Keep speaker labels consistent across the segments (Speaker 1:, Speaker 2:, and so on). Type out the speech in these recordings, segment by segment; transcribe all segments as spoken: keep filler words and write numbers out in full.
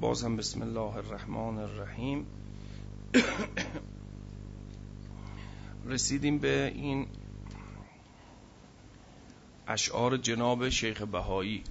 Speaker 1: باز هم بسم الله الرحمن الرحیم. رسیدیم به این اشعار جناب شیخ بهایی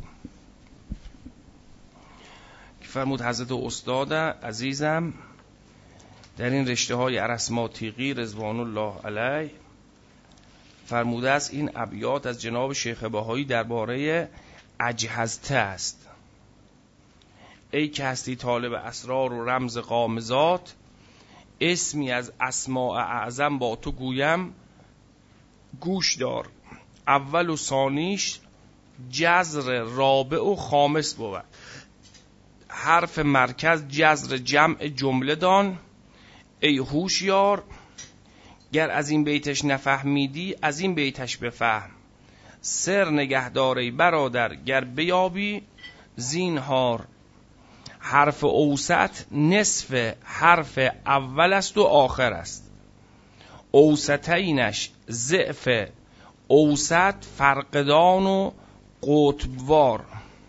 Speaker 1: که فرمود حضرت استاد عزیزم در این رشته های ارسماطیقی رضوان الله علیه فرموده است این ابیات از جناب شیخ بهایی درباره اجهزته است. ای که هستی طالب اسرار و رمز غامضات، اسمی از اسماء اعظم با تو گویم گوش دار. اول و ثانیش جذر رابع و خامس بود. حرف مرکز جذر جمع جمله دان. ای هوشیار گر از این بیتش نفهمیدی از این بیتش بفهم. سر نگهداری برادر گر بیابی زینهار. حرف اوسط نصف حرف اول است و آخر است. اوسطینش ضعف اوسط فرقدان و قطبوار.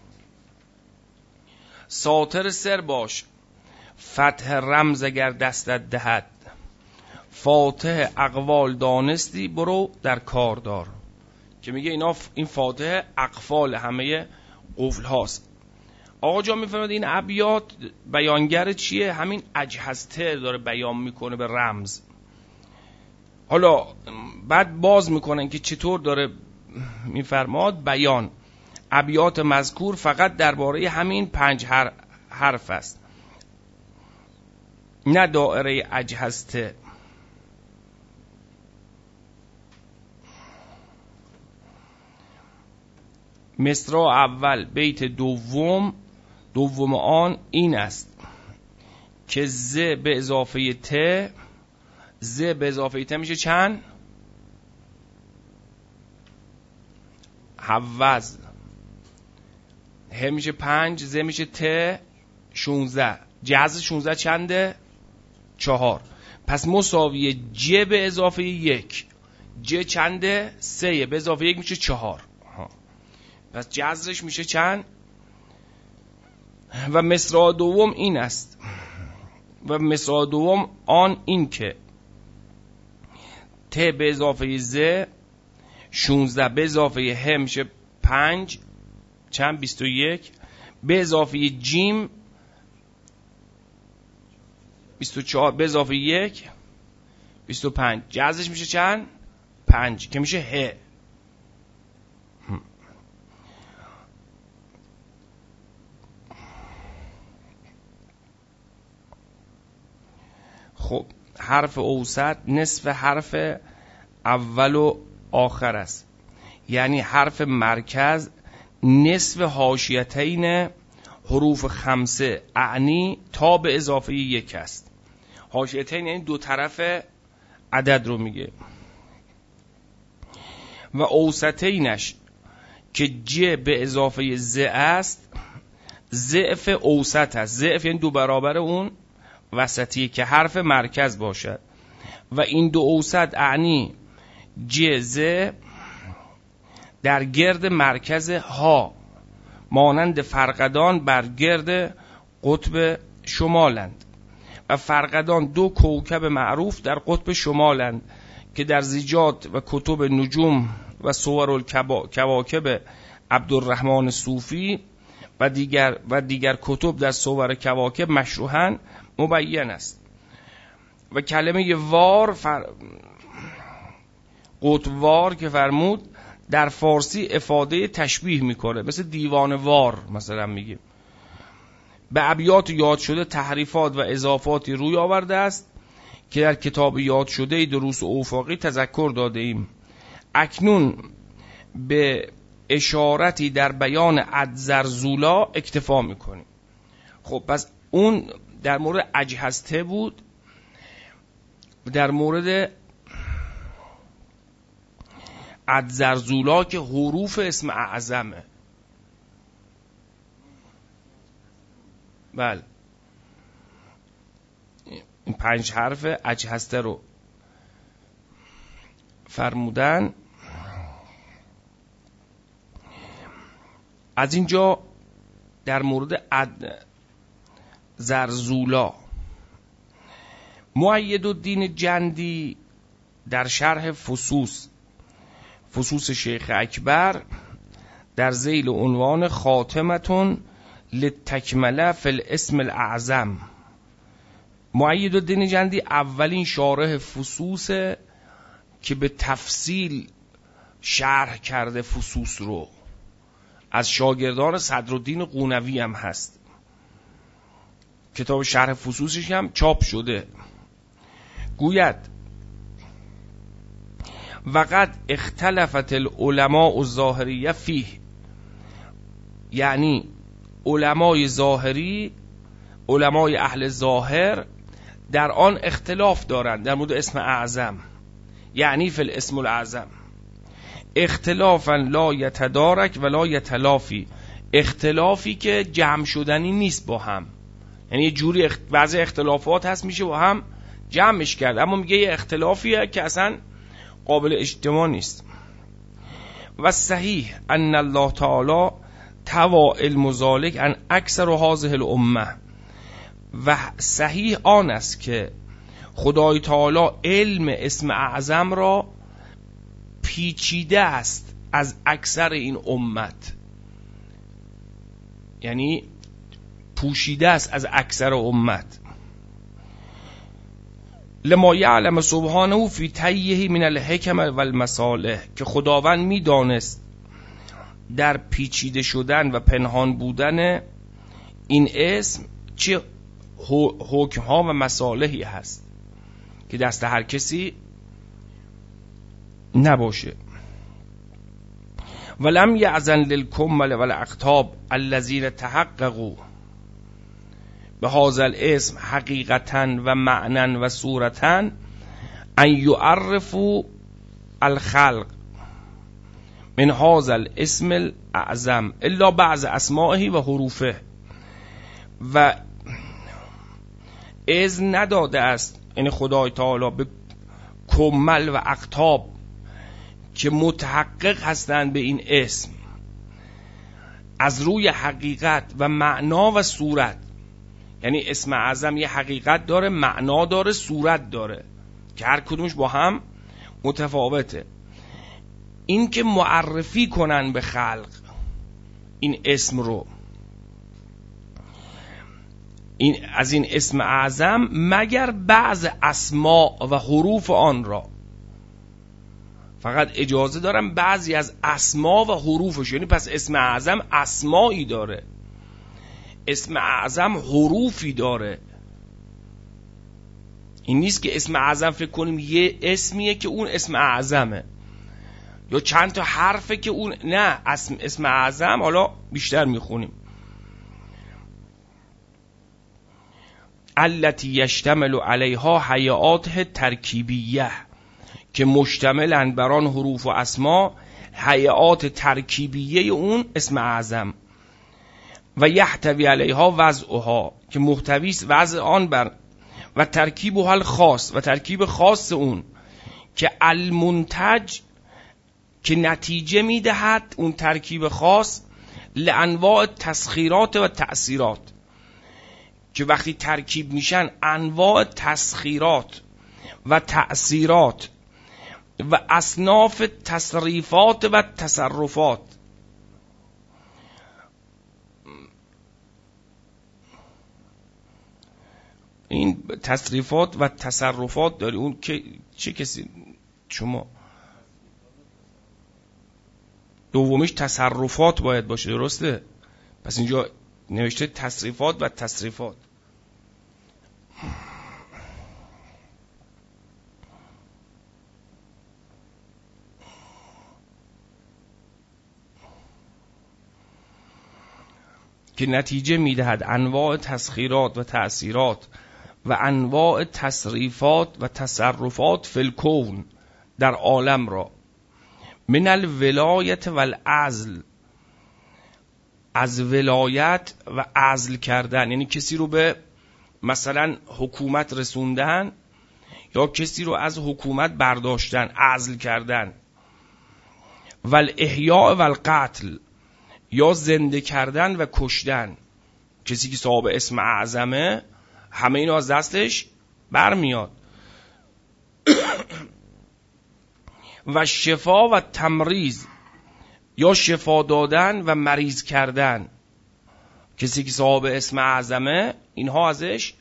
Speaker 1: ساتر سر باش فتح رمز اگر دستت دهد. فاتح اقوال دانستی برو در کار دار. که میگه اینا این فاتح اقفال همه قفل هاست. آقا جان میفرماد این ابیات بیانگر چیه؟ همین اجهزته داره بیان میکنه به رمز. حالا بعد باز میکنن که چطور داره میفرماد بیان. ابیات مذکور فقط درباره همین پنج حرف است، نه دائره اجهزته. مصرع اول بیت دوم دوم آن این است که ز به اضافه ت، ز به اضافه ت میشه چند؟ حوز. ه میشه پنج، ز میشه ت شونزده. جذر شونزده چنده؟ چهار. پس مساوی ج به اضافه یک. ج چنده؟ سه. به اضافه یک میشه چهار. پس جذرش میشه چند؟ و مصرع دوم این است و مصرع دوم آن این که ت به اضافه ز شونزده به اضافه ه میشه پنج چند؟ بیست و یک. به اضافه جیم بیست و چهار به اضافه یک بیست و پنج. جذرش میشه چند؟ پنج که میشه ه. خب حرف اوسط نصف حرف اول و آخر است، یعنی حرف مرکز نصف حاشیتین حروف خمسه اعنی تا به اضافه یک است. حاشیتین یعنی دو طرف عدد رو میگه. و اوسطینش که ج به اضافه ز است ضعف اوسط است. ضعف یعنی دو برابر اون وسطی که حرف مرکز باشد. و این دو اوسط اعنی ج ز در گرد مرکز ها مانند فرقدان بر گرد قطب شمالند. و فرقدان دو کوکب معروف در قطب شمالند که در زیجات و کتب نجوم و صور الکواکب عبدالرحمن صوفی و دیگر و دیگر کتب در صور کواکب مشروحاً مبین است. و کلمه وار فر... قطبوار که فرمود در فارسی افاده تشبیه میکنه، مثل دیوان وار مثلا میگیم. به ابیات یاد شده تحریفات و اضافاتی روی آورده است که در کتاب یاد شده دروس اوفاقی تذکر داده ایم. اکنون به اشارتی در بیان ادزرزولا اکتفا میکنیم. خب پس اون در مورد اجهزته بود. در مورد ادزرزولا که حروف اسم اعظمه. بله این پنج حرف اجهزته رو فرمودن. از اینجا در مورد اد زرزولا. مؤیدالدین جندی در شرح فصوص فصوص شیخ اکبر در ذیل عنوان خاتمتون للتکمله فی الاسم الاعظم، مؤیدالدین جندی اولین شارح فصوص که به تفصیل شرح کرده فصوص رو، از شاگردان صدرالدین قونوی هم هست، کتاب شرح فصوصش هم چاپ شده. گوید وقد اختلفت العلماء الظاهریه فیه، یعنی علمای ظاهری، علمای اهل ظاهر در آن اختلاف دارند در مورد اسم اعظم، یعنی فی الاسم الاعظم اختلافا لا یتدارک ولا یتلافی، اختلافی که جمع شدنی نیست با هم، یعنی یه جوری اخت... بعضی اختلافات هست میشه با هم جمعش کرد، اما میگه یه اختلافیه که اصلا قابل اجتماع نیست. و صحیح ان الله تعالی توا علم ذلک ان اکثر هذه الامه، و صحیح آن است که خدای تعالی علم اسم اعظم را پیچیده است از اکثر این امت، یعنی پوشیده است از اکثر امت. لما یعلم سبحانه فی تیه من الحکم و المصالح، که خداوند میدانست در پیچیده شدن و پنهان بودن این اسم چه حکم ها و مصالحی هست که دست هر کسی نباشه. ولم یعزن للکمل والاقطاب الذین تحققوا بهذا الاسم حقیقتا و معنا و صورتا ان یعرفوا الخلق من هذا الاسم الاعظم الا بعض اسمائه و حروفه، و اذن نداده است یعنی خدای تعالی به کمل و اقطاب که متحقق هستند به این اسم از روی حقیقت و معنا و صورت، یعنی اسم اعظم یه حقیقت داره، معنا داره، صورت داره که هر کدومش با هم متفاوته، این که معرفی کنن به خلق این اسم رو، این از این اسم اعظم مگر بعض اسما و حروف آن را، فقط اجازه دارم بعضی از اسما و حروفش، یعنی پس اسم اعظم اسمایی داره، اسم اعظم حروفی داره. این نیست که اسم اعظم فکر کنیم یه اسمیه که اون اسم اعظمه، یا چند تا حرفه که اون، نه، اسم اسم اعظم حالا بیشتر میخونیم التی یشتمل علیها حیات ترکیبیه، که مشتملن بر آن حروف و اسما حیات ترکیبیه اون اسم اعظم، و یحتوی علیها وضعها، که محتوی است وضع آن بر، و ترکیبها الخاص، و ترکیب خاص اون که المنتج، که نتیجه میدهد اون ترکیب خاص لانواع تسخیرات و تأثیرات، که وقتی ترکیب میشن انواع تسخیرات و تأثیرات و اصناف تصریفات و تصرفات. این تصریفات و تصرفات داری، اون که چه کسی شما دومیش تصرفات باید باشه، درسته؟ پس اینجا نوشته تصریفات و تصریفات. که نتیجه میدهد انواع تسخیرات و تأثیرات و انواع تصریفات و تصرفات فی الکون، در عالم را، من الولایت و العزل، از ولایت و عزل کردن، یعنی کسی رو به مثلا حکومت رسوندن یا کسی رو از حکومت برداشتن، عزل کردن، و الاحیاء و القتل، یا زنده کردن و کشتن، کسی که صاحب اسم اعظمه همه اینو از دستش برمیاد. و شفا و تمریض، یا شفا دادن و مریض کردن. کسی که صاحب اسم اعظمه اینها ازش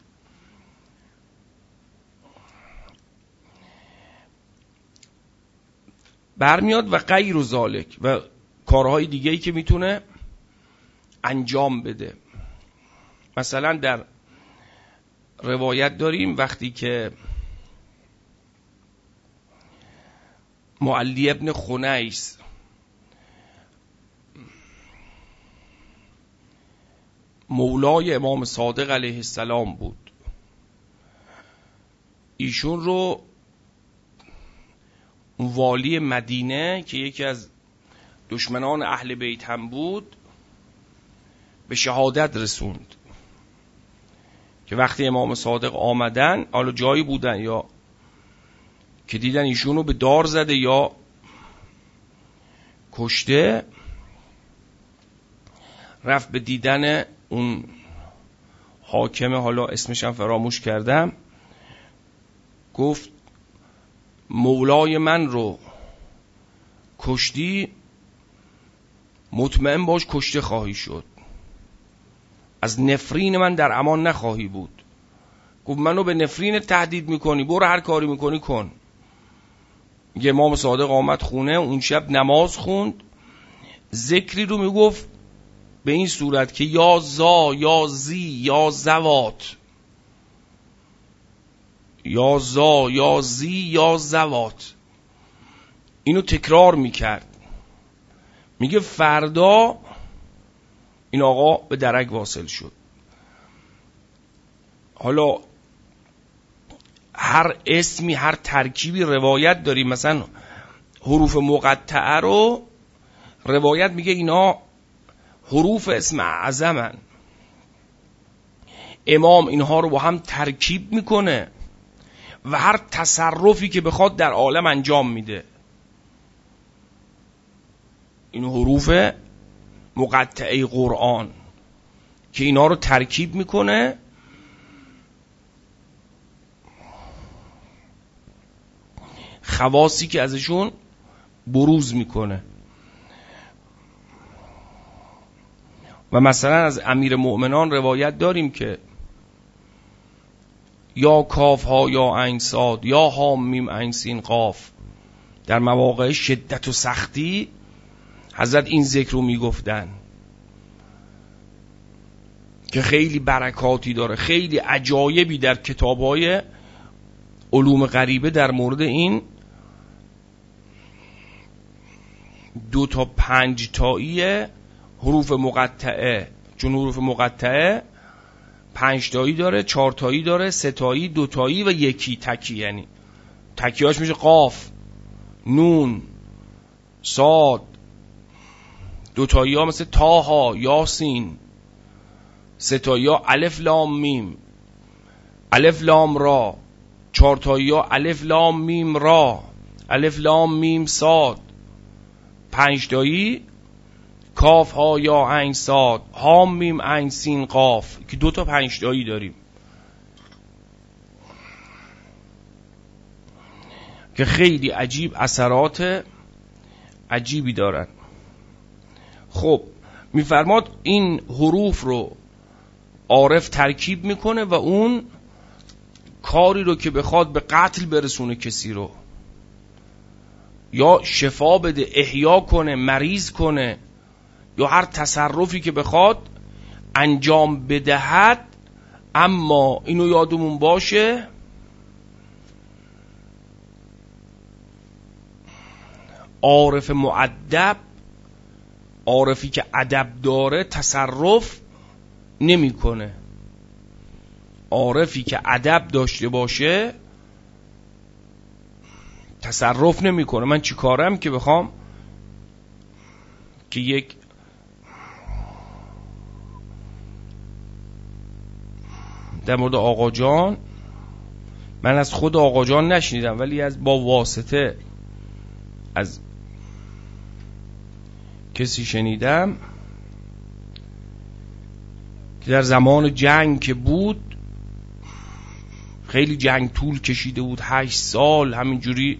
Speaker 1: برمیاد. و غیر و ذالک، و کارهای دیگه‌ای که میتونه انجام بده. مثلا در روایت داریم وقتی که معلی ابن خنیس مولای امام صادق علیه السلام بود، ایشون رو والی مدینه که یکی از دشمنان اهل بیت هم بود به شهادت رسوند. که وقتی امام صادق آمدن، حالا جایی بودن یا که دیدن ایشون رو به دار زده یا کشته، رفت به دیدن اون حاکم، حالا اسمشم فراموش کردم، گفت مولای من رو کشتی، مطمئن باش کشته خواهی شد، از نفرین من در امان نخواهی بود. گفت منو به نفرین تهدید میکنی، برو هر کاری میکنی کن. یه امام صادق آمد خونه، اون شب نماز خوند، ذکری رو میگفت به این صورت که یا زا یا زی یا زوات، یا زا یا زی یا زوات، اینو تکرار میکرد. میگه فردا این آقا به درک واصل شد. حالا هر اسمی، هر ترکیبی روایت داریم. مثلا حروف مقطعه رو روایت میگه اینا حروف اسم اعظمن، امام اینها رو با هم ترکیب میکنه و هر تصرفی که بخواد در عالم انجام میده. این حروف مقطعه قرآن که اینا رو ترکیب میکنه، خواصی که ازشون بروز میکنه. و مثلا از امیر مؤمنان روایت داریم که یا کاف ها یا عین صاد یا هام میم عین سین قاف، در مواقع شدت و سختی حضرت این ذکر رو میگفتن که خیلی برکاتی داره. خیلی عجایبی در کتاب‌های علوم غریبه در مورد این دو تا پنج تایی حروف مقطعه، چون حروف مقطعه پنج تایی داره، چهار تایی داره، سه تایی، دو تایی و یکی تکی. یعنی تکیاش میشه قاف، نون، صاد. دو تایی ها مثل تاها، یاسین. سه تایی ها الف لام میم، الف لام را. چهار تایی ها الف لام میم را، الف لام میم صاد. پنج تایی کاف ها یا عین صاد، هام میم عین سین قاف، که دو تا پنج تایی داریم که خیلی عجیب اثرات عجیبی دارن. خب میفرماد این حروف رو عارف ترکیب میکنه و اون کاری رو که بخواد به قتل برسونه کسی رو، یا شفا بده، احیا کنه، مریض کنه، یا هر تصرفی که بخواد انجام بدهد. اما اینو یادمون باشه عارف مؤدب، عارفی که ادب داره، تصرف نمیکنه. عارفی که ادب داشته باشه تصرف نمیکنه. من چی کارم که بخوام که یک در مورد آقا جان، من از خود آقا جان نشنیدم ولی از با واسطه از کسی شنیدم که در زمان جنگ که بود، خیلی جنگ طول کشیده بود، هشت سال همینجوری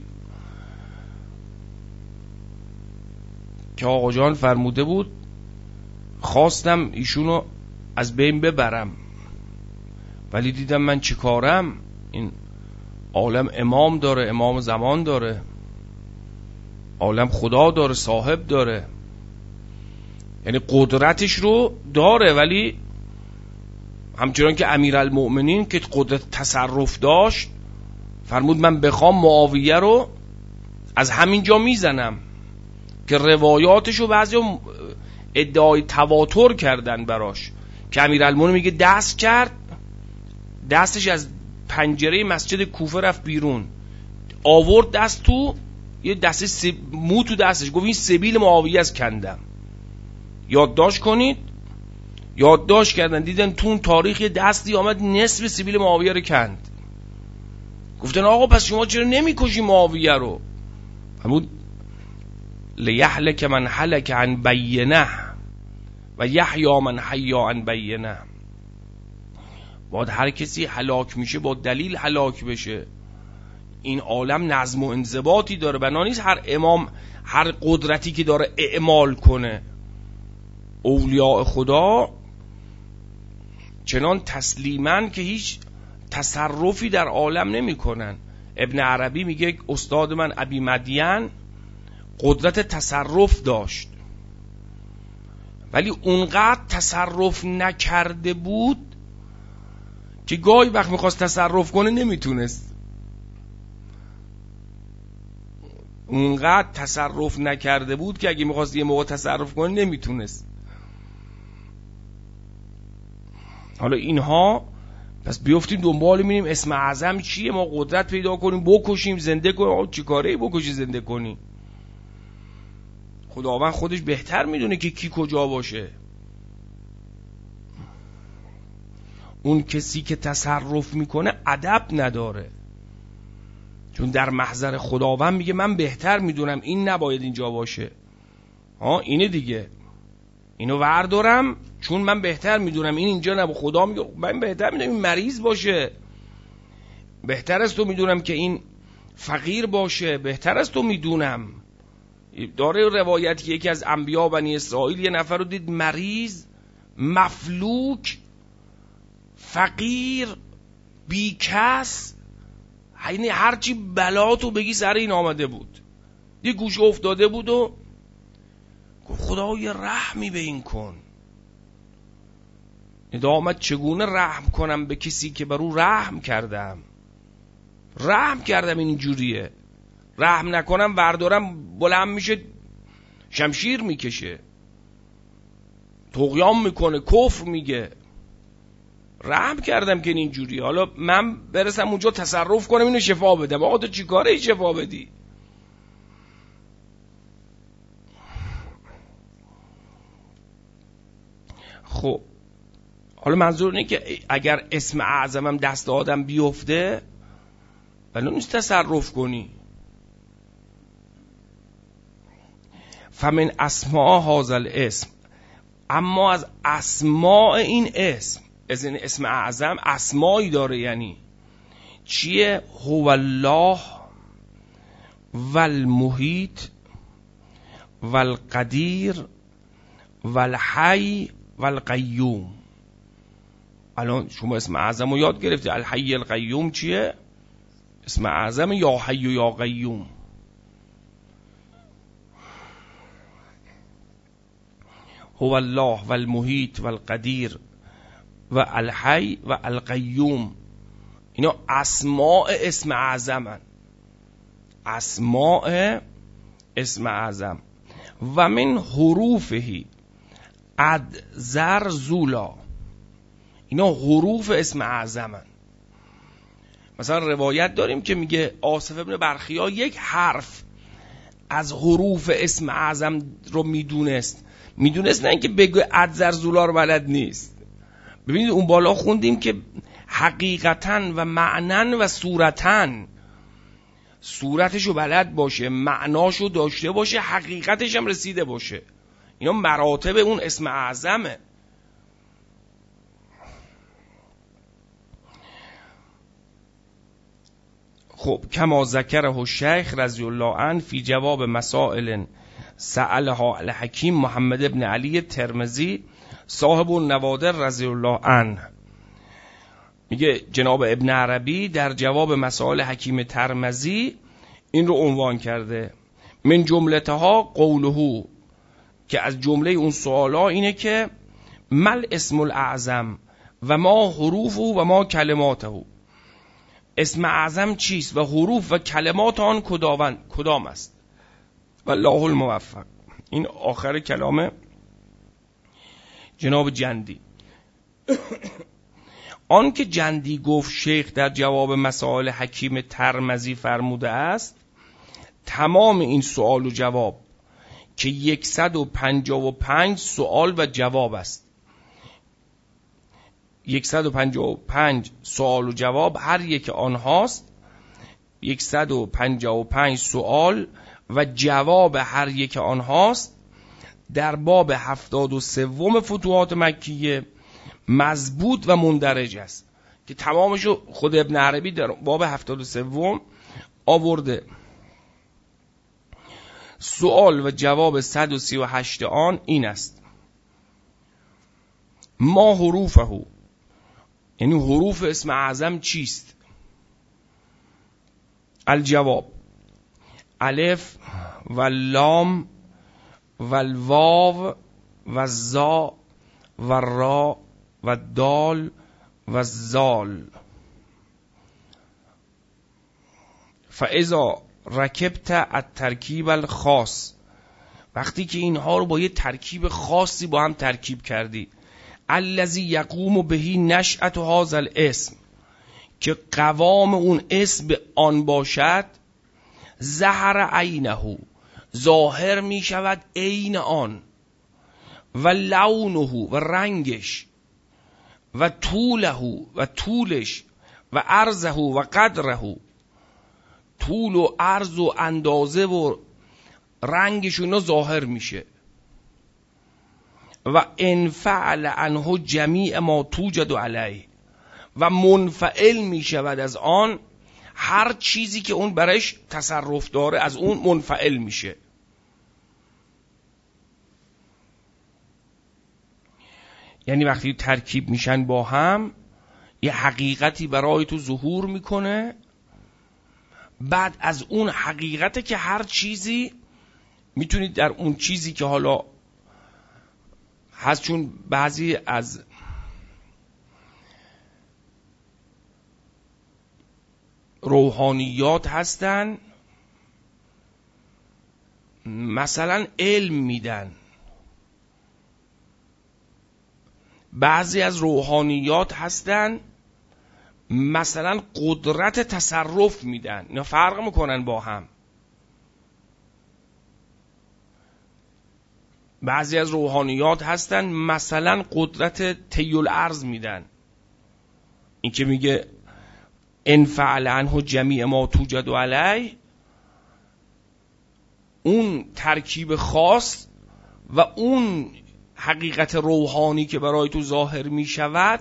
Speaker 1: که آقا جان فرموده بود خواستم ایشونو از بین ببرم، ولی دیدم من چی کارم، این عالم امام داره، امام زمان داره، عالم خدا داره، صاحب داره، یعنی قدرتش رو داره، ولی همچنان که امیرالمؤمنین که قدرت تصرف داشت فرمود من بخوام معاویه رو از همین جا میزنم، که روایاتشو بعضی ادعای تواتر کردن براش که امیرالمؤمنین میگه دست کرد، دستش از پنجره مسجد کوفه رفت بیرون، آورد دست تو، یه دسته سب... مو تو دستش، گفت این سبیل معاویه از کندم. یادداشت کنید، یادداشت کردن، دیدن تو اون تاریخ دستی آمد نصف سبیل معاویه رو کند. گفتن آقا پس شما چرا نمیکشی معاویه رو؟ فرمود لیهلک من هلک عن بینه و یحیی من حی عن بینه. باید هر کسی هلاک میشه با دلیل هلاک بشه. این عالم نظم و انضباطی داره، بنا نیست هر امام هر قدرتی که داره اعمال کنه. اولیاء خدا چنان تسلیمن که هیچ تصرفی در عالم نمی کنن. ابن عربی میگه استاد من ابی مدین قدرت تصرف داشت، ولی اونقدر تصرف نکرده بود که گاهی وقت میخواست تصرف کنه نمیتونست. اونقدر تصرف نکرده بود که اگه میخواست یه موقع تصرف کنه نمیتونست. حالا اینها پس بیفتیم دنبال میریم اسم اعظم چیه، ما قدرت پیدا کنیم بکشیم زنده کنیم. آقا چی کاره بکشی زنده کنی؟ خداوند خودش بهتر میدونه که کی کجا باشه. اون کسی که تصرف میکنه ادب نداره، چون در محضر خداوند میگه من بهتر میدونم این نباید اینجا باشه. ها اینه دیگه، اینو وردارم چون من بهتر میدونم این اینجا نباید. خدا میگه من بهتر میدونم این مریض باشه، بهتر است تو میدونم که این فقیر باشه، بهتر است تو میدونم. داره روایت که یکی از انبیا بنی اسرائیل یه نفر رو دید مریض، مفلوک، فقیر، بیکس، یعنی هرچی بلا تو بگی سر این آمده بود. یه گوشه افتاده بود و گفت خدا یه رحمی به این کن. ندامت چگونه رحم کنم به کسی که بر او رحم کردم؟ رحم کردم اینجوریه، رحم نکنم وردارم بلند میشه شمشیر میکشه، طغیان میکنه، کفر میگه. رحم کردم که اینجوریه، حالا من برسم اونجا تصرف کنم اینو شفا بدم. آقا تو چی کاره ای شفا بدی؟ خب حالا منظور اینه که اگر اسم اعظمم دست آدم بیفته بلو نیست تصرف کنی. فمن اسماء هذا الاسم، اما از اسماء این اسم، از این اسم اعظم اسمایی داره. یعنی چیه؟ هو الله والمحیط والقدیر والحی والقیوم. الان شما اسم اعظم رو یاد گرفتی، الحی القیوم چیه؟ اسم اعظم یا حی و یا قیوم. هو الله والمحیط والقدیر و الحی و القیوم، اینا اسماء اسم اعظمن، اسماء اسم اعظم. و من حروفه ادذر زولا، اینا حروف اسم اعظمن. مثلا روایت داریم که میگه آصف ابن برخیا یک حرف از حروف اسم اعظم رو میدونست، میدونست، نه اینکه بگه ادذر زولا رو بلد نیست. ببینید اون بالا خوندیم که حقیقتاً و معنن و صورتاً، صورتشو بلد باشه، معناشو داشته باشه، حقیقتش هم رسیده باشه. اینا مراتب اون اسم اعظمه. خب کما ذکره الشیخ رضی الله عنه فی جواب مسائل سألها الحکیم محمد ابن علی ترمذی صاحب النوادر رضی الله عنه. میگه جناب ابن عربی در جواب مسائل حکیم ترمذی این رو عنوان کرده، من جملتها قوله، که از جمله اون سوالا اینه که مل اسم الاعظم و ما حروفه و ما کلماته، اسم اعظم چیست و حروف و کلمات آن کداوند کدام است. والله الموفق. این آخر کلام جناب جندی. آن که جندی گفت شیخ در جواب مسائل حکیم ترمذی فرموده است، تمام این سوال و جواب که صد و پنجاه و پنج سوال و جواب است، صد و پنجاه و پنج سوال و جواب هر یک آنهاست، صد و پنجاه و پنج سوال و جواب هر یک آنهاست در باب هفتاد و سوم فتوحات مکیه مضبوط و مندرج است، که تمامشو خود ابن عربی در باب هفتاد و سوم آورده. سوال و جواب صد و سی و هشت آن این است: ما حروفه، یعنی حروف اسم اعظم چیست؟ الجواب الف و لام و الواو و الزا و را و دال و زال. فاذا رکبت الترکیب الخاص، وقتی که اینها رو با یه ترکیب خاصی با هم ترکیب کردی، الذی یقوم بهی نشأت هذا الاسم، که قوام اون اسم به آن باشد، ظهر عینه، ظاهر می شود عین آن، و لونه، و رنگش، و طوله، و طولش، و عرضه و قدره، طول و عرض و اندازه و رنگشون ظاهر میشه. و انفعل عنه جمیع ما توجد علیه، و منفعل میشود از آن هر چیزی که اون برش تصرف داره، از اون منفعل میشه. یعنی وقتی ترکیب میشن با هم یه حقیقتی برای تو ظهور میکنه، بعد از اون حقیقته که هر چیزی میتونید در اون چیزی که حالا هست، چون بعضی از روحانیات هستن مثلا علم میدن، بعضی از روحانیات هستن مثلا قدرت تصرف میدن، اینا فرق میکنن با هم. بعضی از روحانیات هستن مثلا قدرت طی الارض میدن، این که میگه انفعل عنه جمیع ما توجد علیه، اون ترکیب خاص و اون حقیقت روحانی که برای تو ظاهر می شود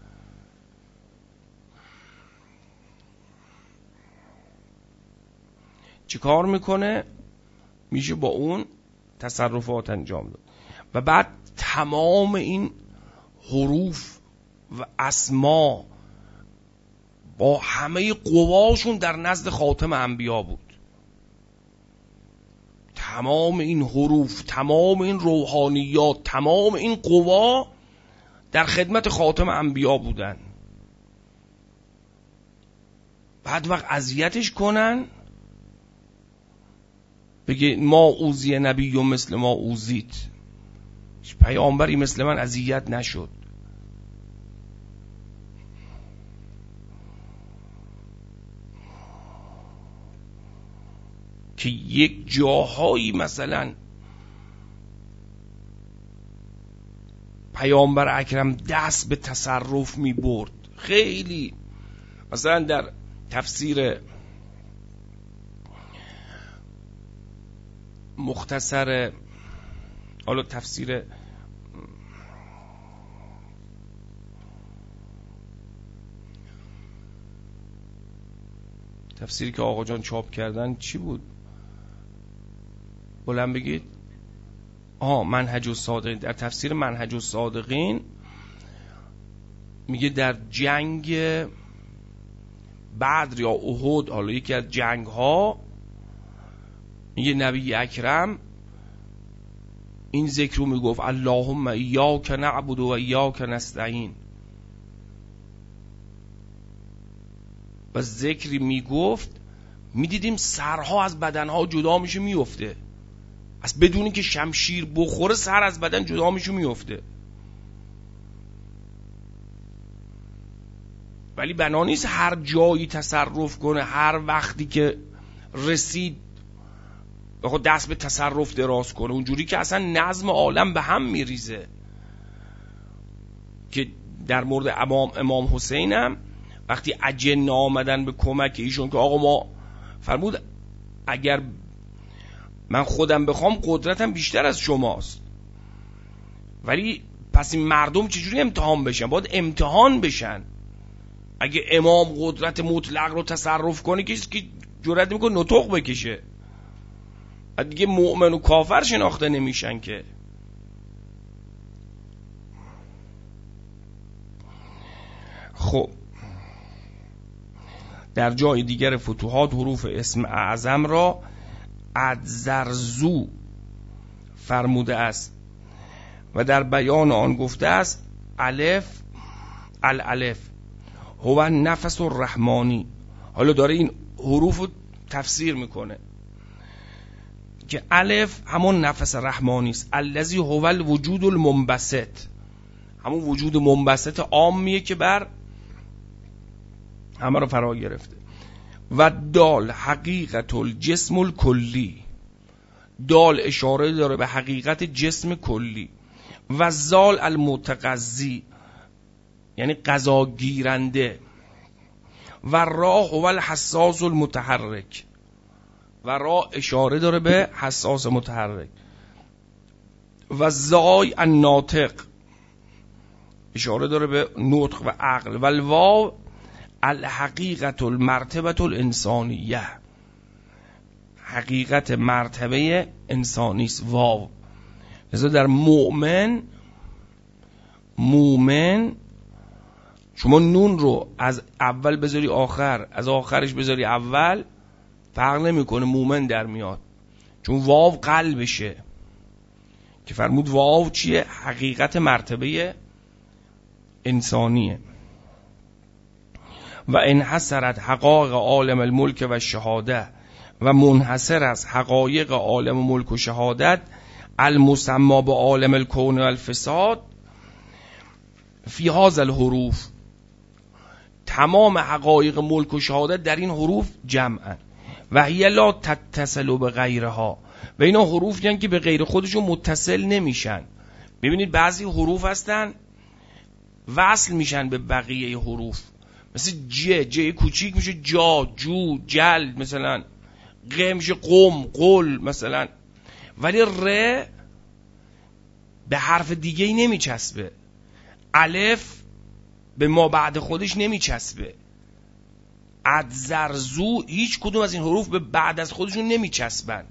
Speaker 1: چی کار میکنه؟ میشه با اون تصرفات انجام داد. و بعد تمام این حروف و اسما با همه قواشون در نزد خاتم انبیا بود. تمام این حروف، تمام این روحانیات، تمام این قوا در خدمت خاتم انبیا بودن. بعد وقت اذیتش کنن بگه ما اوذی نبی و مثل ما اوذیت، پیامبری مثل من اذیت نشد. که یک جاهایی مثلا پیامبر اکرم دست به تصرف می برد. خیلی مثلا در تفسیر مختصر، حالا تفسیر تفسیری که آقا جان چاپ کردن چی بود؟ بلند بگید. آها منهج الصادقین. در تفسیر منهج الصادقین میگه در جنگ بدر یا احد، حالا یکی از جنگ ها، میگه نبی اکرم این ذکر رو میگفت اللهم ایاک نعبد و ایاک نستعین، و ذکری میگفت میدیدیم سرها از بدنها جدا میشه میفته، از بدونی که شمشیر بخوره سر از بدن جدا میشه میفته. ولی بنا نیست هر جایی تصرف کنه، هر وقتی که رسید بخواد دست به تصرف دراز کنه، اونجوری که اصلا نظم عالم به هم میریزه. که در مورد امام امام حسین هم وقتی اجنه آمدن به کمک ایشون که آقا ما فرمود اگر من خودم بخوام قدرتم بیشتر از شماست، ولی پس این مردم چجوری امتحان بشن؟ باید امتحان بشن. اگه امام قدرت مطلق رو تصرف کنه کسی که جرأت میکنه نطق بکشه، دیگه مؤمن و کافر شناخته نمیشن که. خب در جای دیگر فتوحات حروف اسم اعظم را ادزرزو فرموده است و در بیان آن گفته است الف الالف هو نفس الرحمانی. حالا داره این حروف رو تفسیر میکنه که الف همون نفس رحمانی است، الذی هو الوجود المنبسط، همون وجود منبسط عامیه که بر همه رو فرا گرفته. و دال حقیقت الجسم الکلی، دال اشاره داره به حقیقت جسم کلی. و زال المتغذی یعنی غذا گیرنده. و را هو الحساس المتحرک، و را اشاره داره به حساس متحرک. و زای الناطق اشاره داره به نطق و عقل. و الواو الحقیقت المرتبه الانسانیه، حقیقت مرتبه انسانی است واو. لذا در مؤمن مؤمن شما نون رو از اول بذاری آخر، از آخرش بذاری اول، فرق نمیکنه، مؤمن در میاد، چون واو قلبشه که فرمود واو چیه؟ حقیقت مرتبه انسانیه. و انحصرت حقایق عالم الملک و شهاده، و منحصر از حقایق عالم ملک و شهادت المسما به عالم الکون و الفساد فی هذا الحروف، تمام حقایق ملک و شهادت در این حروف جمعن. و هی لا تتصل به غیرها، و اینا حروف یعنی که به غیر خودشون متصل نمیشن. ببینید بعضی حروف هستن وصل میشن به بقیه حروف، مثل ج، ج کوچیک میشه جا، جو، جل، مثلا ق میشه قم، قل مثلا، ولی ر به حرف دیگه ای نمیچسبه، الف به ما بعد خودش نمیچسبه، ادزرزو هیچ کدوم از این حروف به بعد از خودشون نمیچسبن.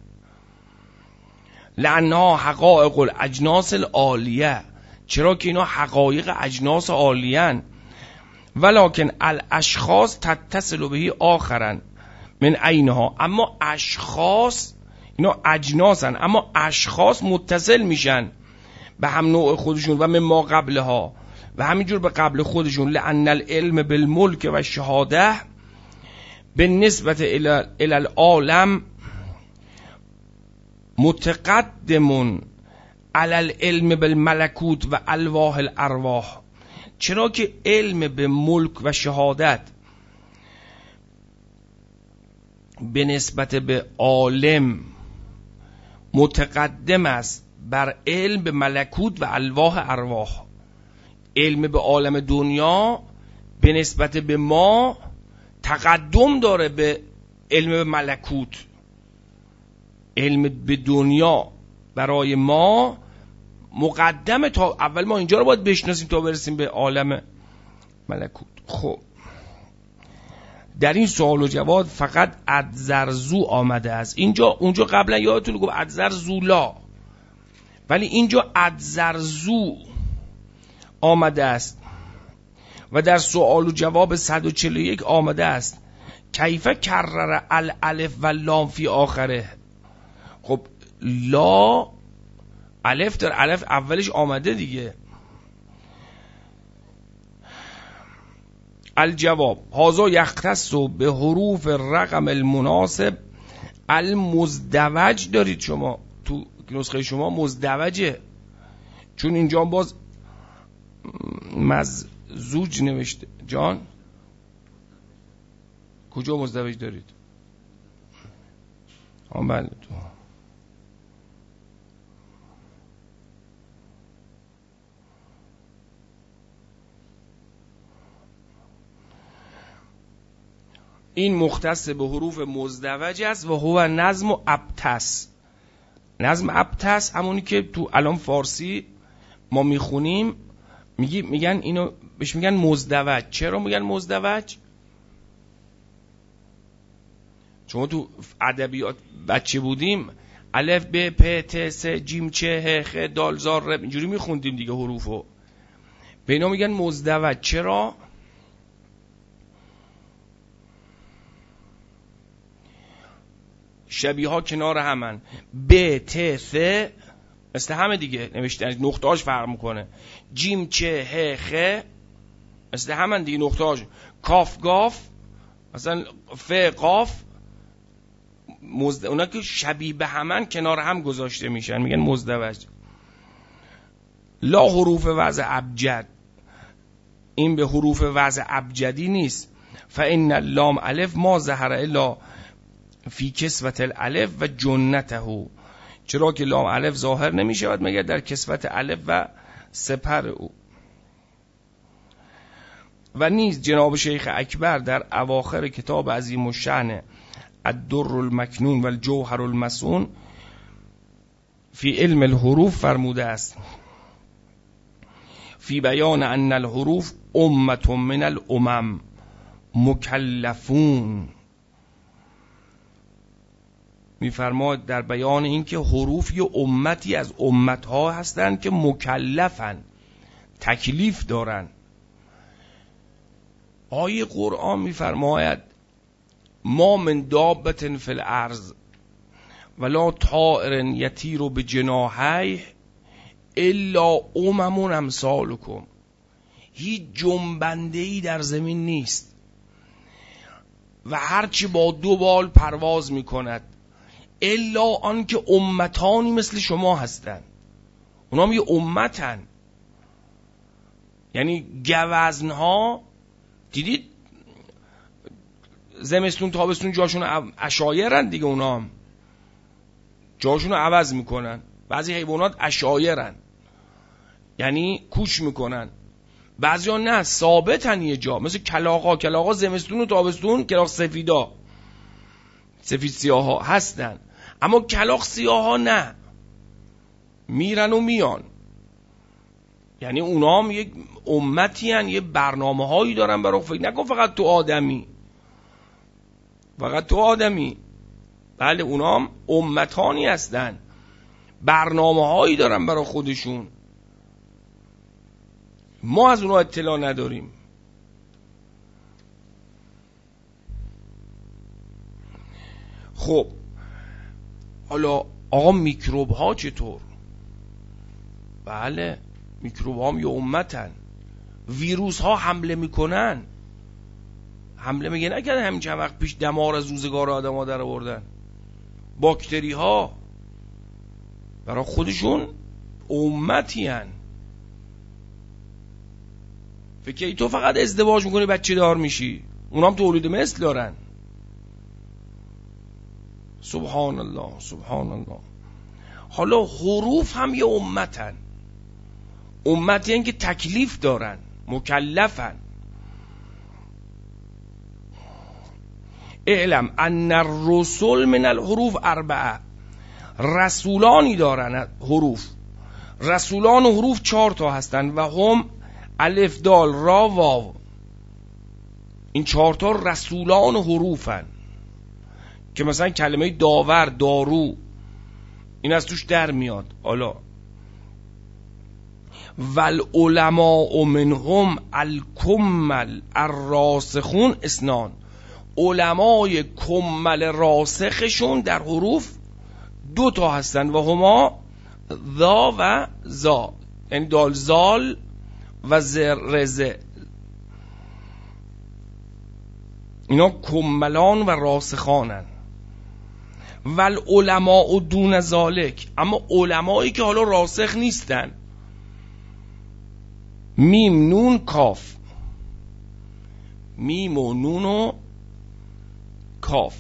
Speaker 1: لعنها حقائق الاجناس العالیه، چرا که اینا حقایق اجناس عالیان. ولکن الاشخاص تتصل به آخرن من عینها، اما اشخاص اینا اجناسن، اما اشخاص متصل میشن به هم نوع خودشون و من ما قبلها، و همینجور به قبل خودشون. لأن العلم بالملک و شهاده به نسبت الى العالم متقدم علی العلم بالملکوت و الواح الارواح، چرا که علم به ملک و شهادت به نسبت به عالم متقدم است بر علم به ملکوت و الواح ارواح. علم به عالم دنیا به نسبت به ما تقدم داره به علم به ملکوت. علم به دنیا برای ما مقدمه، تا اول ما اینجا رو باید بشناسیم تا برسیم به عالم ملکوت. خب در این سوال و جواب فقط ادزرزو آمده است. اینجا اونجا قبلا یادتون گفت ادزرزولا، ولی اینجا ادزرزو آمده است و در سوال و جواب صد و چهل و یک آمده است کیف کرر الالف و لام فی آخره. خب لا الف در الف اولش آمده دیگه. الجواب هذا یختص به حروف رقم المناسب المزدوج. دارید شما تو نسخه شما مزدوجه، چون اینجا باز مززوج نوشته. جان کجا مزدوج دارید؟ آن بله تو این مختص به حروف مزدوج است و هو نظم و ابتس. نظم ابتس همونی که تو الان فارسی ما میخونیم، میگی میگن اینو بهش میگن مزدوج. چرا میگن مزدوج؟ چون تو ادبیات بچه بودیم الف ب پ ت س جیم چه ه خ دال زار ر اینجوری میخوندیم دیگه حروفو. به اینا میگن مزدوج. چرا؟ شبیه ها کنار همن. ب ت ث مثل همه دیگه نوشتن، نقطه‌اش فرق میکنه. جیم چه ه خ مثل همن دیگه، نقطه‌اش. کاف گاف مثلا ف قاف مزد... اونا که شبیه به همن کنار هم گذاشته میشن میگن مزدوج. لا حروف وضع ابجد، این به حروف وضع ابجدی نیست. فان اللام الف ما ظهر الا فی کسوت الالف و جنته، چرا که لام الف ظاهر نمی شود مگر در کسوت الف و سپر او. و نیز جناب شیخ اکبر در اواخر کتاب عظیم الشأن الدر المکنون و الجوهر المسون فی علم الحروف فرموده است فی بیان ان الحروف امت من الامم مکلفون. میفرماید در بیان این که حروف یه امتی از امتها هستند که مکلفن، تکلیف دارن. آیه قرآن میفرماید ما من دابة فی الارض ولا طائر یطیر بجناحیه الا امم امثالکم. هیچ جنبنده‌ای در زمین نیست و هرچی با دو بال پرواز میکند الا آن که امتانی مثل شما هستند. اونا هم یه امتن، یعنی گوزنها. دیدید زمستون تابستون جاشون اشایرن دیگه، اونا هم جاشون رو عوض میکنن. بعضی حیوانات اشایرن یعنی کوچ میکنن، بعضی ها نه ثابتن یه جا، مثل کلاغا. کلاغا زمستون و تابستون کلاغ سفیدا سفید سیاه ها هستن، اما کلاغ سیاه ها نه، میرن و میان. یعنی اونا هم یک امتی هن، یه برنامه هایی دارن برای فکر نکن فقط تو آدمی فقط تو آدمی بله اونا هم امتانی هستن، برنامه هایی دارن برای خودشون. ما از اونا اطلاع نداریم. خب حالا آقا میکروب ها چطور؟ بله میکروب ها هم یه امتن. ویروس ها حمله میکنن، حمله میگه نکرده همین چند وقت پیش دمار از روزگار آدم ها در آوردن. باکتری ها برای خودشون امتی هن. فکر تو فقط ازدواج میکنی بچه دار میشی، اونا هم تولید مثل دارن. سبحان الله سبحان الله. حالا حروف هم یه امتن، امتی هن که تکلیف دارن، مکلفن. اعلم ان الرسل من الحروف اربعه، رسولانی دارن حروف. رسولان حروف چهار تا هستن و هم الف دال را واو. این چهارتا رسولان حروفن که مثلا کلمه داور، دارو، این از توش در میاد. حالا والعلماء منهم الکمل الراسخون اسنان، علمای کمل راسخشون در حروف دو تا هستن و هما ذا و زا، یعنی دال زال و زرزه، اینا کملان و راسخانن. والعلماء دون ذالک، اما علمایی که حالا راسخ نیستن، میم نون کاف، میم و نون و کاف،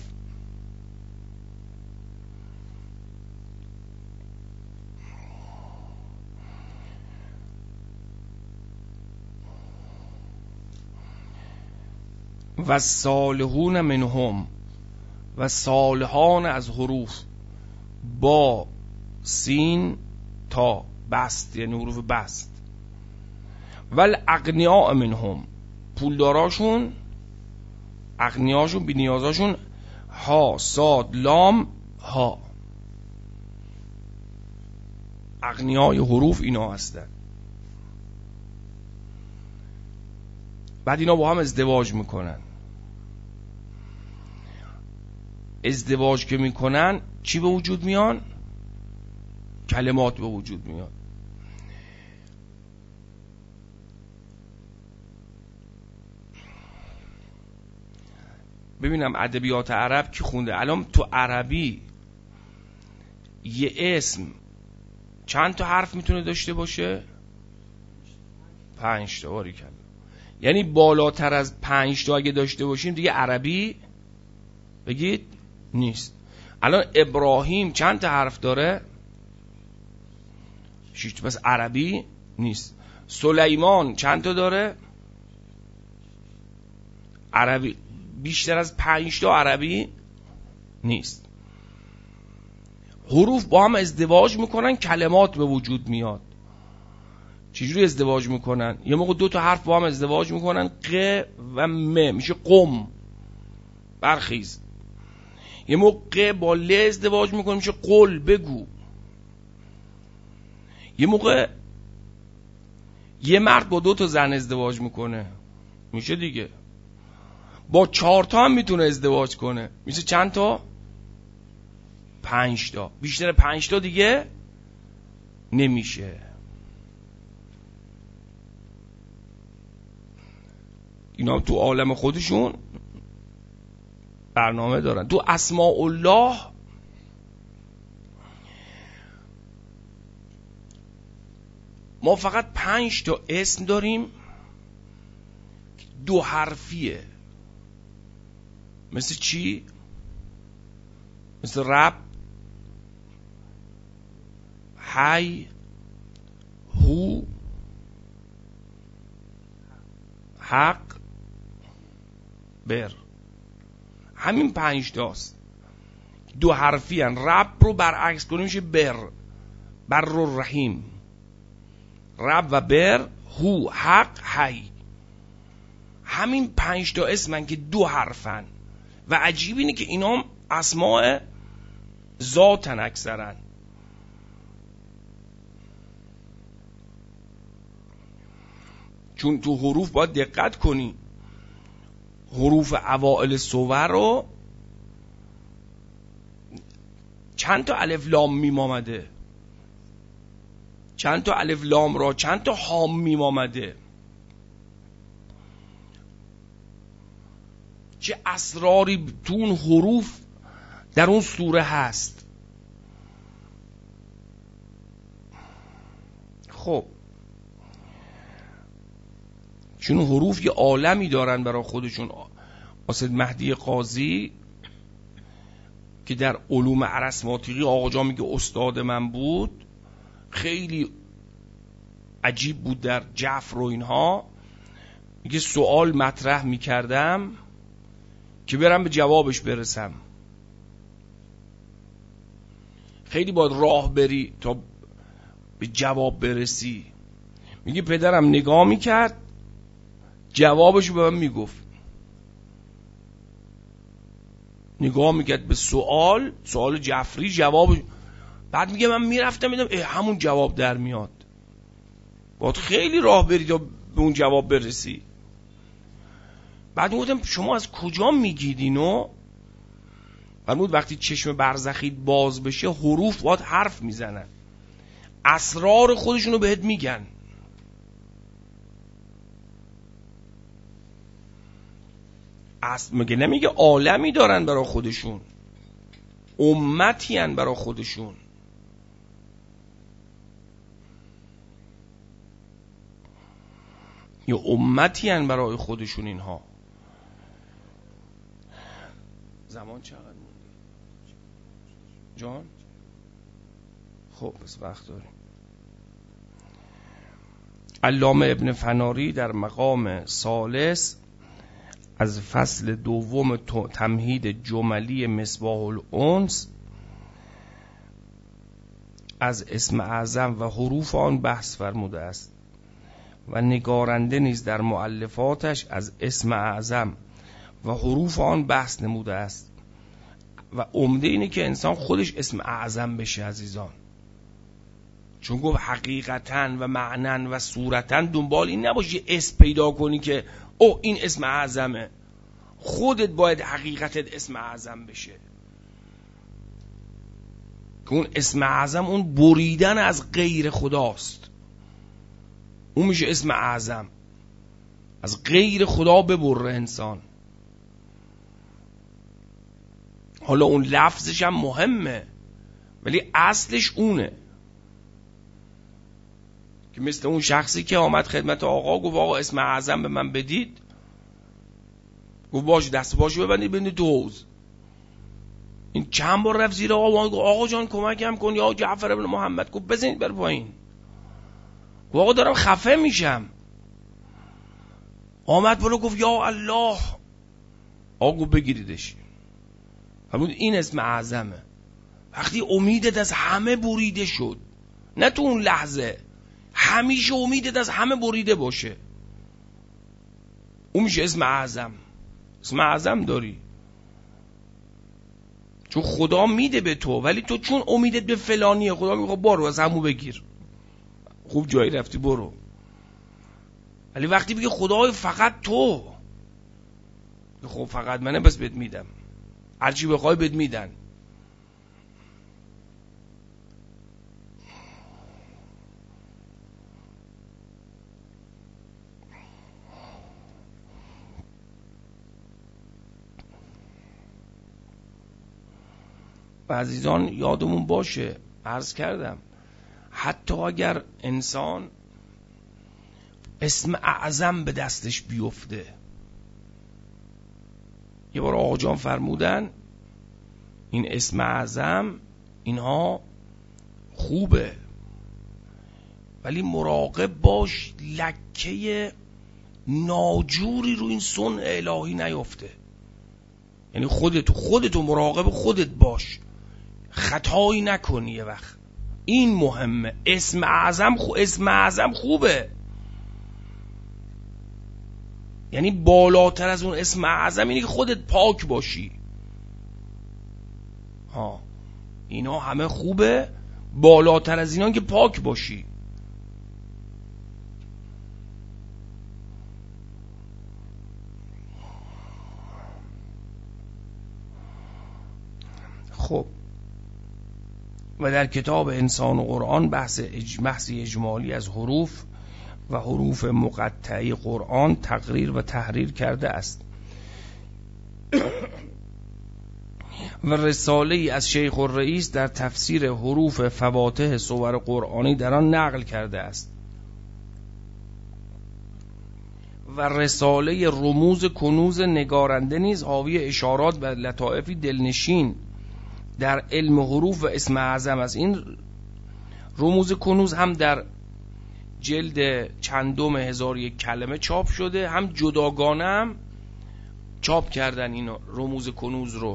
Speaker 1: و صالحون منهم، و صالحان از حروف با سین تا بست، یعنی حروف بست. والاغنیاء منهم، پولداراشون، اغنیاشون، بی‌نیازاشون، ها صاد لام ها، اغنیای حروف اینا هستن. بعد اینا با هم ازدواج میکنن. ازدواج که میکنن چی به وجود میان؟ کلمات به وجود میاد. ببینم ادبیات عرب کی خونده؟ الان تو عربی یه اسم چند تا حرف میتونه داشته باشه؟ پنج تا. باری کرد. یعنی بالاتر از پنج تا اگه داشته باشیم دیگه عربی بگید نیست. الان ابراهیم چند تا حرف داره؟ شش تا. پس عربی نیست. سلیمان چند تا داره؟ عربی. بیشتر از پنج تا عربی نیست. حروف با هم ازدواج میکنن، کلمات به وجود میاد. چجوری ازدواج میکنن؟ یه موقع دو تا حرف با هم ازدواج میکنن، ق و م، میشه قم، برخیز. یه موقع ق با ل ازدواج میکنه، میشه قل، بگو. یه موقع یه مرد با دو تا زن ازدواج میکنه، میشه دیگه. با چهار تا هم میتونه ازدواج کنه، میشه چند تا؟ پنج تا. بیشتر پنج تا دیگه نمیشه. اینا تو عالم خودشون برنامه دارن. تو اسماء الله ما فقط پنج تا اسم داریم دو حرفیه. مثل چی؟ مثل رب، حی، هو، حق، بر. همین پنج تاست دو حرفی هن. رب رو برعکس کنیم میشه بر، بر و رحیم. رب و بر، هو، حق، حی. همین پنج تا اسمن که دو حرفن و عجیب اینه که اینا اسماء ذاتن اکثرن. چون تو حروف باید دقت کنی. حروف اوائل صور رو چند تا الف لام میم آمده، چند تا الف لام را، چند تا هام میم آمده. چه اسراری تو اون حروف در اون سوره هست. خب چون حروف یه عالمی دارن برای خودشون. واسه مهدی قاضی که در علوم ارثماتیقی آقا جان میگه استاد من بود، خیلی عجیب بود. در جفر و اینها میگه سوال مطرح میکردم که برم به جوابش برسم. خیلی باید راه بری تا به جواب برسی. میگه پدرم نگاه میکرد، جوابشو به من میگفت. نگاه میکرد به سوال، سوال جعفری، جواب، بعد میگه من میرفتم میدم همون جواب در میاد. باید خیلی راه بری تا به اون جواب برسی. بعد میگفتم شما از کجا میگید اینو؟ فرمود وقتی چشم برزخیت باز بشه حروف باید حرف میزنن، اسرار خودشونو بهت میگن. اصل مگه نمیگه عالمی دارن برای خودشون، امتی هن برای خودشون. یا امتی هن برای خودشون اینها. زمان چقدر موندی؟ جان؟ خب بس وقت داریم. علامه ابن فناری در مقام ثالث از فصل دوم تمهید جملی مصباح الانس از اسم اعظم و حروف آن بحث فرموده است و نگارنده نیز در مؤلفاتش از اسم اعظم و حروف آن بحث نموده است و عمده اینه که انسان خودش اسم اعظم بشه عزیزان، چون گفت حقیقتاً و معناً و صورتاً دنبال این نباشی اسم پیدا کنی که او این اسم اعظمه، خودت باید حقیقتت اسم اعظم بشه که اون اسم اعظم اون بریدن از غیر خداست، اون میشه اسم اعظم، از غیر خدا ببره انسان. حالا اون لفظش هم مهمه ولی اصلش اونه، که مثل اون شخصی که آمد خدمت آقا گفت آقا اسم اعظم به من بدید، گفت باش دست باشو ببندید بندید تو حوض. این چند بار رفت زیر آقا، گفت آقا جان کمکم کن یا جعفر ابن محمد، گفت بزنید بر پایین. گفت آقا دارم خفه میشم. آمد بالا گفت یا الله. آقا گفت بگیریدش. فرمود این اسم اعظمه. وقتی امیدت از همه بریده شد، نه تو اون لحظه، همیشه امیدت از همه بریده باشه، اون میشه اسم اعظم. اسم اعظم داری چون خدا میده به تو، ولی تو چون امیدت به فلانیه خدا میگه برو از همو بگیر، خوب جایی رفتی برو. ولی وقتی بگه خدای فقط تو، خب فقط منه بس بهت میدم، هرچی بخوای بهت میدن. و عزیزان یادمون باشه، عرض کردم حتی اگر انسان اسم اعظم به دستش بیفته، یه بار آقا جان فرمودن این اسم اعظم اینها خوبه ولی مراقب باش لکه ناجوری رو این صنع الهی نیفته. یعنی خودتو خودتو مراقب خودت باش، خطایی نکنی یه وقت. این مهمه. اسم اعظم خو اسم اعظم خوبه، یعنی بالاتر از اون اسم اعظم اینه که خودت پاک باشی. ها اینا همه خوبه، بالاتر از اینا که پاک باشی. خب و در کتاب انسان و قرآن بحث بحثی اجمالی از حروف و حروف مقطعی قرآن تقریر و تحریر کرده است و رساله ای از شیخ الرئیس در تفسیر حروف فواتح سور قرآنی در آن نقل کرده است و رساله رموز کنوز نگارنده نیز حاوی اشارات و لطائفی دلنشین در علم حروف و اسم اعظم است. این رموز کنوز هم در جلد چندم هزار یک کلمه چاپ شده، هم جداگانه هم چاپ کردن این رموز کنوز رو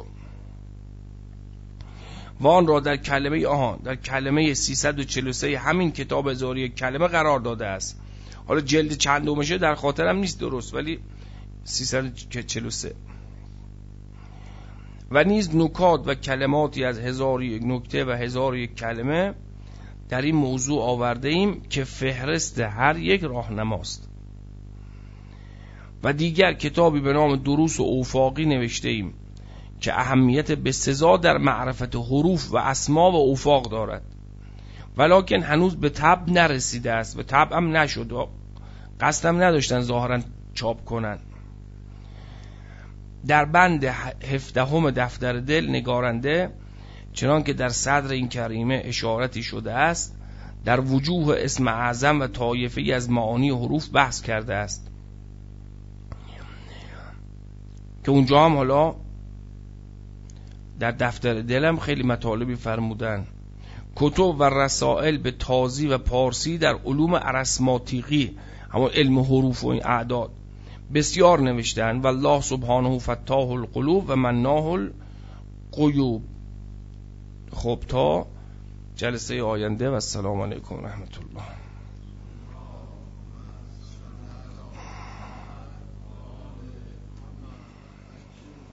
Speaker 1: و آن را در کلمه آها در کلمه سیصد و چهل و سه همین کتاب هزار یک کلمه قرار داده است. حالا جلد چندمشه در خاطرم نیست درست، ولی سیصد و چهل و سه. و نیز نکات و کلماتی از هزار یک نکته و هزار یک کلمه در این موضوع آورده ایم که فهرست هر یک راهنماست. و دیگر کتابی به نام دروس و اوفاقی نوشته ایم که اهمیت بسزا در معرفت حروف و اسما و اوفاق دارد، ولکن هنوز به طبع نرسیده است، به طبع هم نشد و قصدم نداشتن ظاهرا چاپ کنن. در بند هفدهم دفتر دل نگارنده چنان که در صدر این کریمه اشارتی شده است در وجوه اسم اعظم و طایفه‌ای از معانی حروف بحث کرده است که اونجا هم حالا در دفتر دلم خیلی مطالبی فرمودن. کتب و رسائل به تازی و پارسی در علوم ارثماتیقی، همون علم حروف و این اعداد، بسیار نوشتن. و الله سبحانه فتاح القلوب و مناه الغیوب. خب تا جلسه آینده و السلام علیکم و رحمت الله.